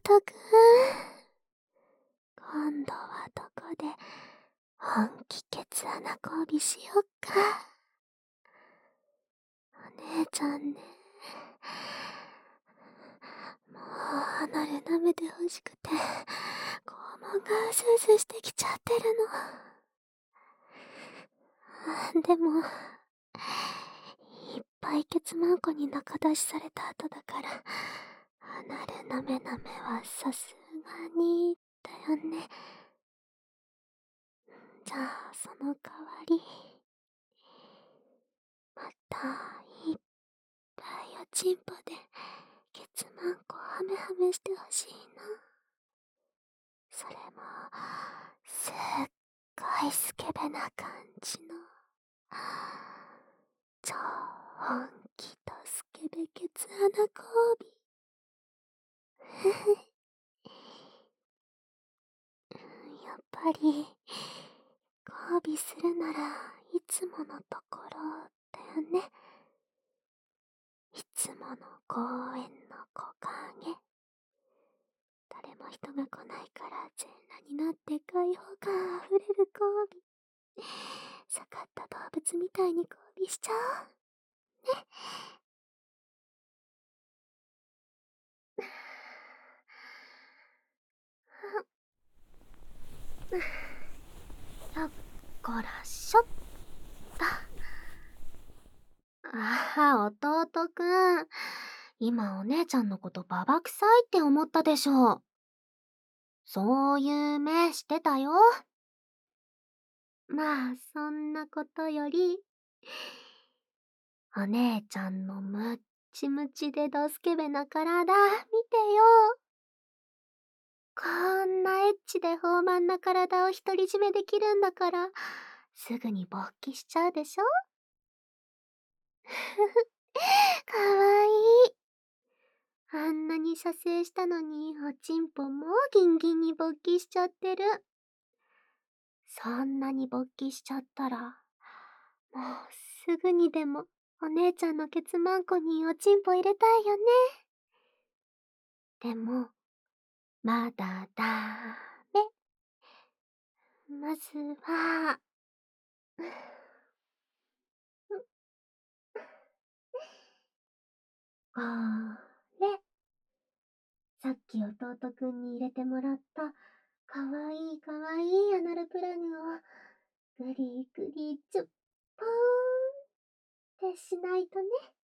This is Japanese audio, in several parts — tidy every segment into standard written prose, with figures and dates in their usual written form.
弟くん。今度はどこで本気ケツ穴交尾しよっか。お姉ちゃんね。もう離れ舐めてほしくて、肛門がうすうすしてきちゃってるの。でも、いっぱいケツマンコに仲出しされた後だから、離れ舐め舐めはさすがに、だよね。じゃあ、その代わり、また、いっぱいおちんぽで、ケツマンコハメハメしてほしいな。それも、すっごいスケベな感じの、超本気とスケベケツ穴交尾。やっぱり、交尾するならいつものところだよね。いつもの公園の木陰。誰も人が来ないから全裸になって開放感あふれる交尾。盛った動物みたいに交尾しちゃおう。ね。よっこらしょっと。ああ、弟くん。今お姉ちゃんのことババ臭いって思ったでしょ。そういう目してたよ。まあ、そんなことより、お姉ちゃんのムッチムチでドスケベな体、見てよ。こんなエッチで豊満な体を独り占めできるんだから、すぐに勃起しちゃうでしょ。ふふ、かわいい。あんなに射精したのに、おちんぽもギンギンに勃起しちゃってる。そんなに勃起しちゃったら、もうすぐにでもお姉ちゃんのケツマンコにおちんぽ入れたいよね。でも、まだダメ。まずは、これ。さっき弟くんに入れてもらったかわいいかわいいアナルプラグをグリグリチュッポーンってしないとね。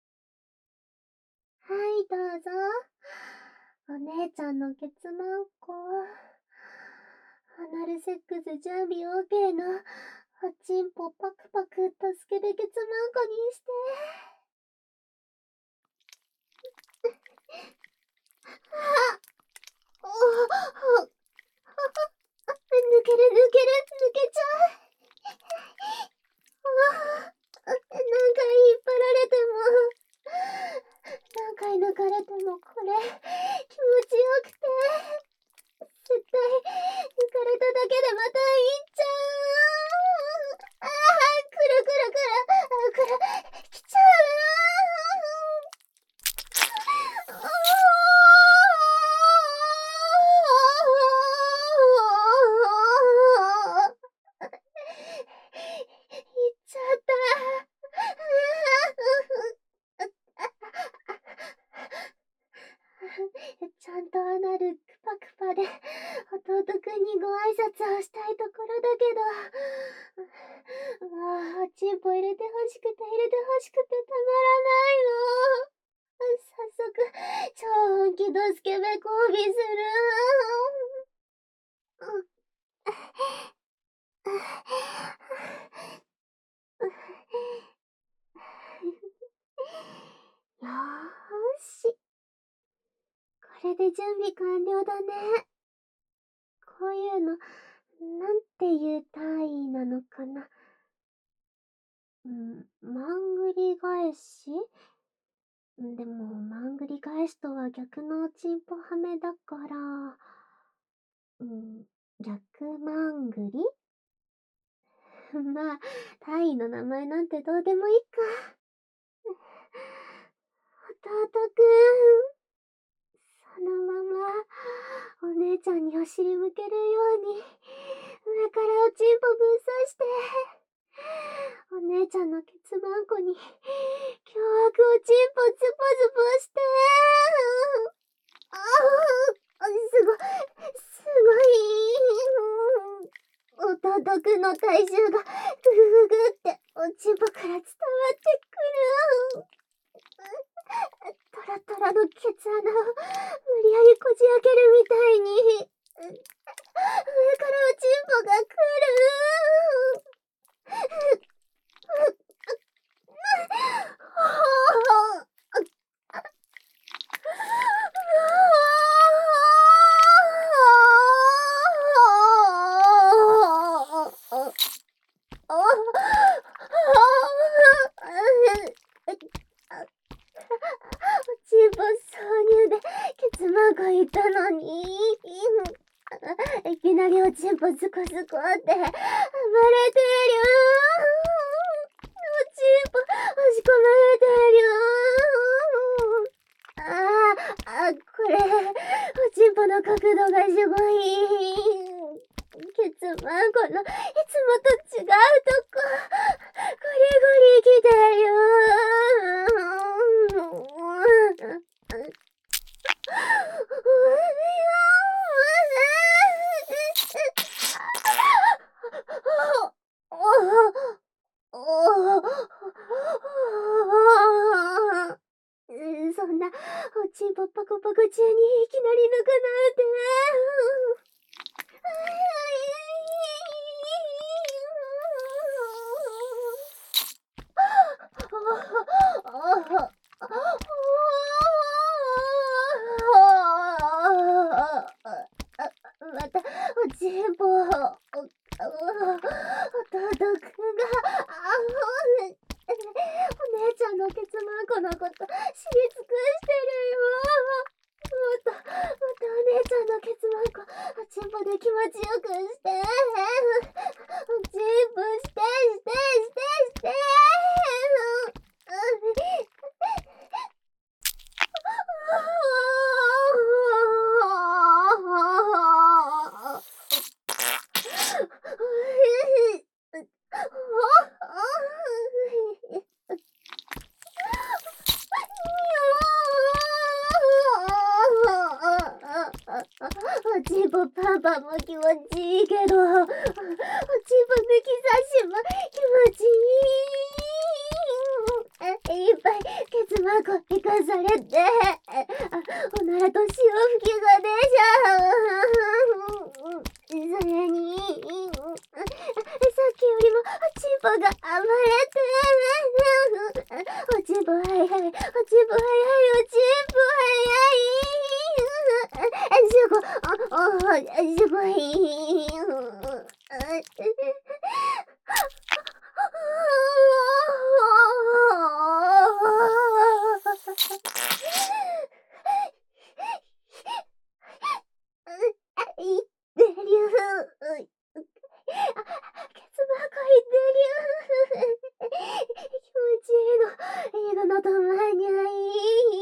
はい、どうぞ。お姉ちゃんのケツマンコ。アナルセックス準備 OK のおちんぽパクパクとスケベケツマンコにして。抜ける抜ける抜けちゃう。何回引っ張られても、何回抜かれてもこれ気持ちよくて、絶対抜かれただけでまた行っちゃう。ああ、くるくるくる、来ちゃう。行っちゃった。ちゃんとアナルクパクパで弟くんにご挨拶をしたいところだけど、もうおちんぽ入れてほしくて入れてほしくてたまらないの。早速超本気ドスケベ交尾する。よーし。これで準備完了だね。こういうの、なんていう単位なのかな。マングリ返し？でも、マングリ返しとは逆のおちんぽはめだから、逆マングリまあ、単位の名前なんてどうでもいいか。弟くん、 のまま、お姉ちゃんにお尻向けるように、上からおちんぽぶっ刺して、お姉ちゃんのケツバンコに、凶悪おちんぽズボズボして、すごい、弟くんの体重が、ふぐふぐっておちんぽから伝わってくる。トラトラのケツ穴を無理やりこじ開けるみたいに、上からおちんぽが来る。チンポ挿入でケツマークいたのに、いきなりおちんぽズコズコって暴れてる。おちんぽ押し込まれてる。これ、おちんぽの角度がすごい。ケツマークのいつもと違うとこ、ゴリゴリ来てる。そんな、おちんぽパコパコ中にいきなり抜くなんて。また、おちんぽを、弟くんが、お姉ちゃんのケツマンコのこと知り尽くしてるよ。またお姉ちゃんのケツマンコ、おちんぽで気持ちよくして。おちんぽして。おちんぽパンパンも気持ちいいけど、おちんぽ抜き差しも気持ちいい。いっぱいケツマンコ引かされて、おならと潮吹きが出ちゃう。それに、さっきよりもおちんぽが暴れて、おちんぽはいはい、おちんぽはいはい、おちんぽはいはい。すごい。いってる。ケツバーコいってる。気持ちいいのとまにゃい。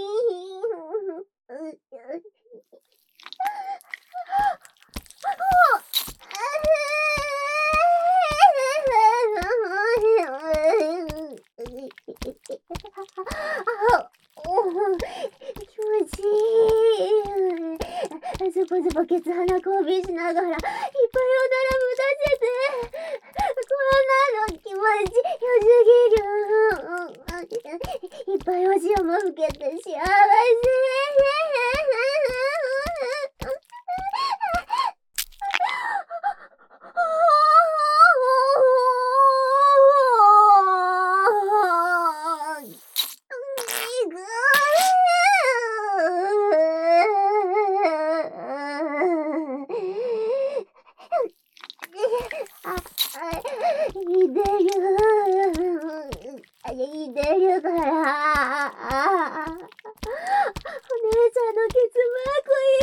気持ちいい。ズボズボケツ鼻交尾しながらいっぱいおならも出せて、こんなの気持ちよすぎる。いっぱいお塩も吹けて幸せ。いでるから。お姉ちゃんのケツマークい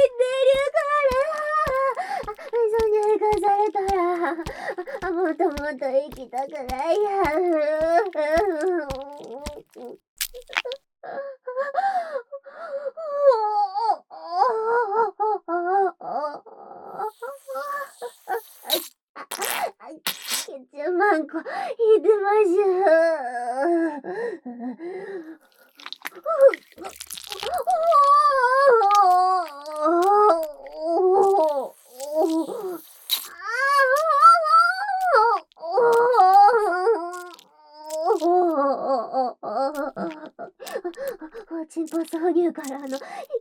ってるから。そんに行かされたら、もっともっと行きたくないや。 んこ、いてましゅ。チンポ挿入からいきなり射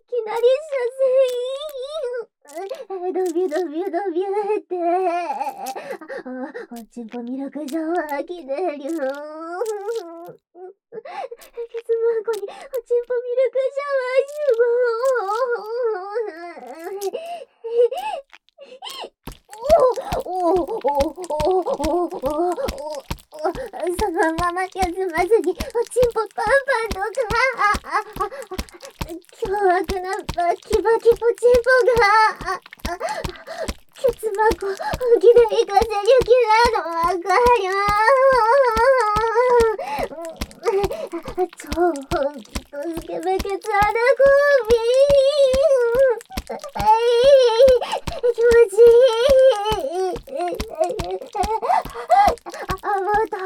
精。ドビュドビュドビュって。おちんぽミルクシャワーきてる。ケツマンコにおちんぽミルクシャワー集合。そのまま休まずにおちんぽパンパンとか、凶悪なバキバキポチンポが、ケツマコ本気で行かせる気なのわかる。超本気とスケベケツ穴コンビ。気持ちいい。もっと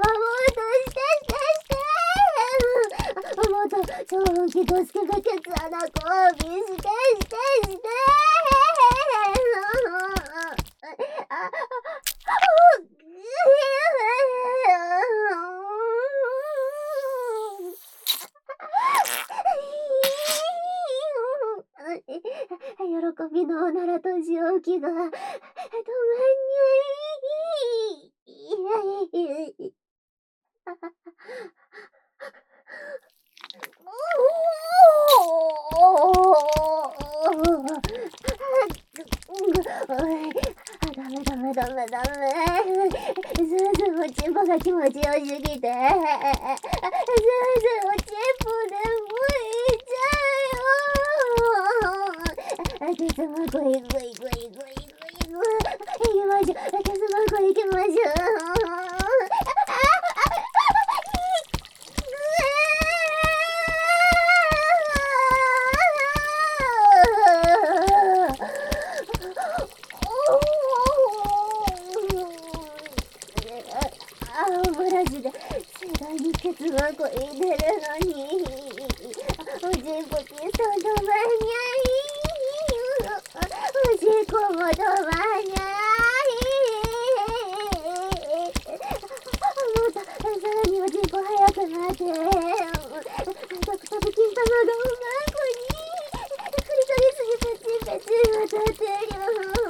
超本気とスケベケツ穴コンビして。喜びのおならと蒸気が止まんにゃい。ダメ。ずおちんぽが気持ちよすぎて。ずおちんぽでもいちゃうよ。ケツマコ行きましょう。ケツマコ行きましょう。ブラシで盛大にケツマコ入れるのに、おしっこピスト止まんにゃい。おしっこも止まんにゃい。さらにおしっこ早くなって、タブ金玉がおまんこにクリトリスにペチペチ当たってる。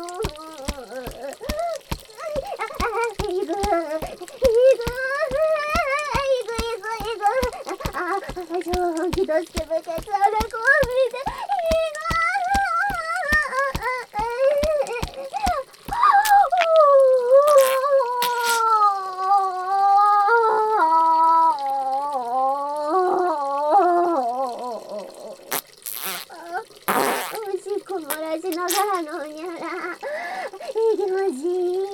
超本気とスケベケツ穴コンビでおしっこ漏らしながらのにゃら気持ちいい。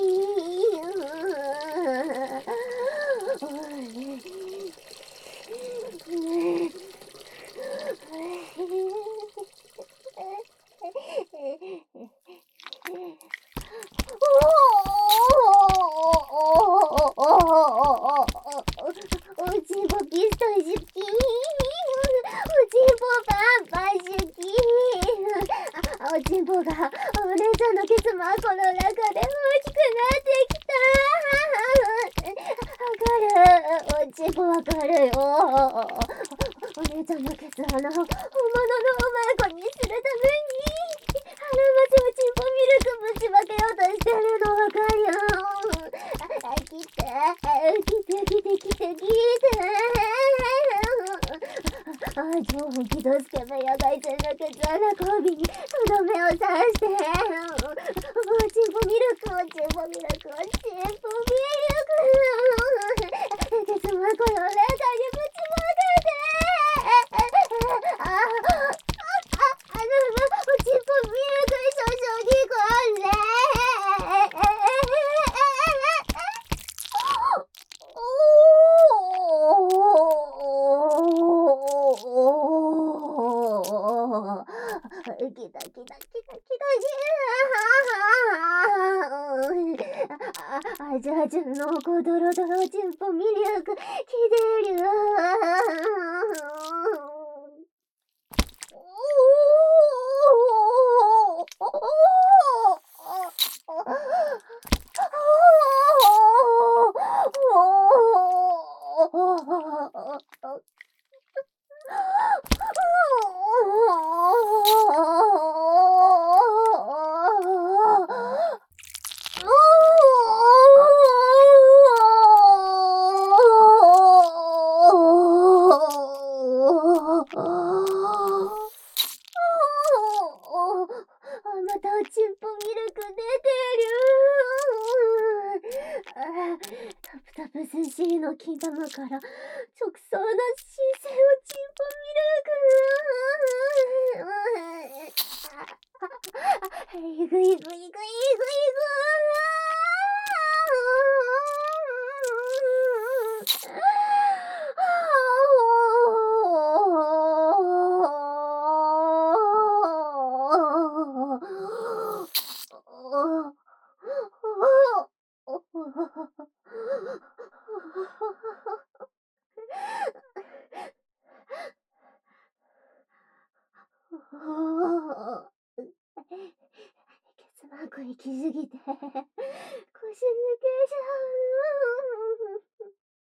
おちんぽピスト好き。おちんぽパンパン好き。おちんぽがお姉ちゃんのケツマコの中で大きくなってきた。わかる。おちんぽわかるよ。お姉ちゃんのケツ穴を本物のおまんこにするために腹までおちんぽミルクぶちまけようとしてるのわかるよ。来て。超本気とスケベ野外戦のケツ穴コンビにとどめを刺して、おちんぽミルク。ケツマコの中にぶちまけて。おちんぽミルク注ぎ込んで。来た。 あじゃじゃのこドロドロちんぽミルクきでる。またおちんぽミルク出てる。タプタプスシーの金玉から直送の新鮮おちんぽミルク。いぐいぐいぐいぐいぐ。ケツマーク行きすぎて腰抜けちゃう。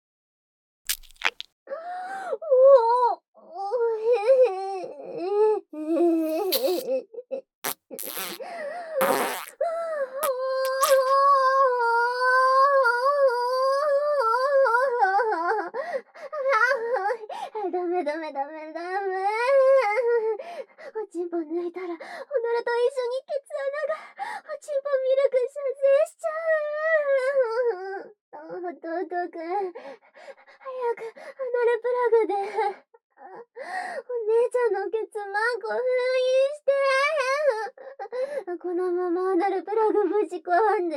ダメダメダメダメ。おちんぽ抜いたらおならと一緒にケツ穴がおちんぽミルク射精しちゃう。弟くん早くアナルプラグでお姉ちゃんのケツマーク封印して。このままアナルプラグぶち込んで。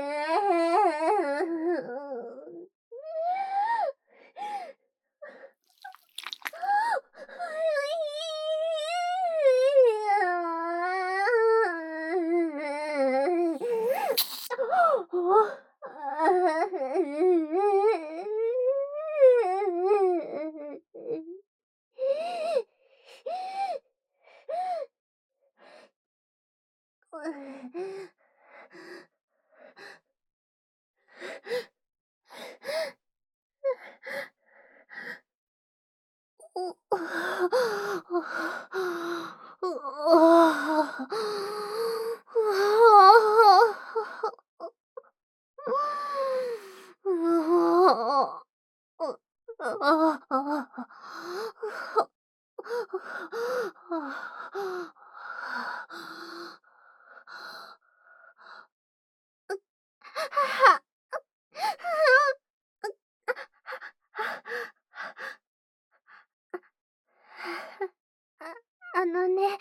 あのね、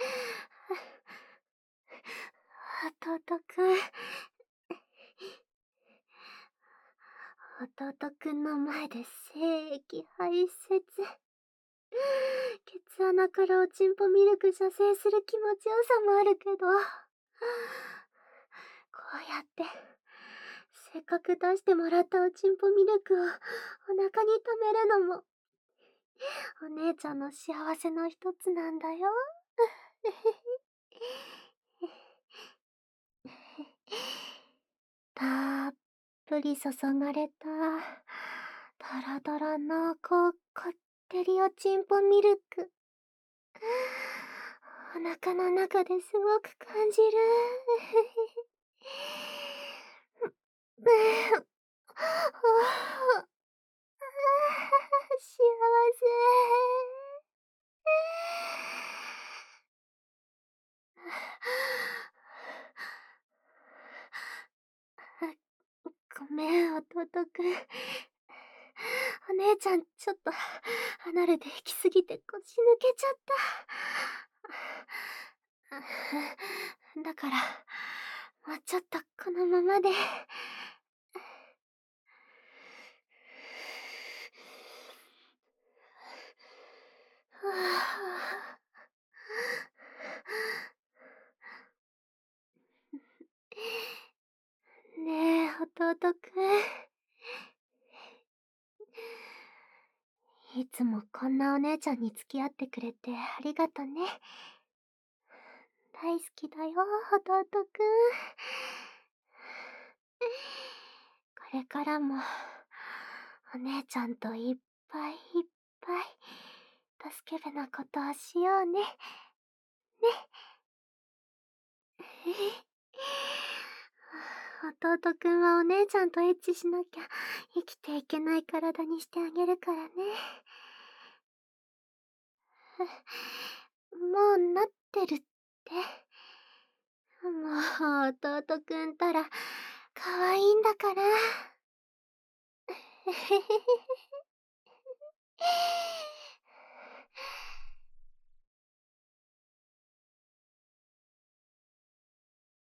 弟くん。弟くんの前で精液排泄。ケツ穴からおちんぽミルク射精する気持ちよさもあるけど、こうやってせっかく出してもらったおちんぽミルクをお腹に溜めるのもお姉ちゃんの幸せの一つなんだよ。たっぷり注がれたドロドロのこってりおちんぽミルク、お腹の中ですごく感じる。幸せ。ごめん、弟くん。お姉ちゃん、ちょっと離れて行きすぎて腰抜けちゃった。だから、もうちょっとこのままで。ねえ、 弟くん。いつもこんなお姉ちゃんに付き合ってくれてありがとね。大好きだよ、弟くん。これからも、お姉ちゃんといっぱいいっぱい、助けべなことをしようね。ね。弟くんはお姉ちゃんとエッチしなきゃ生きていけない体にしてあげるからね。もうなってるって。もう弟くんたら可愛いんだから。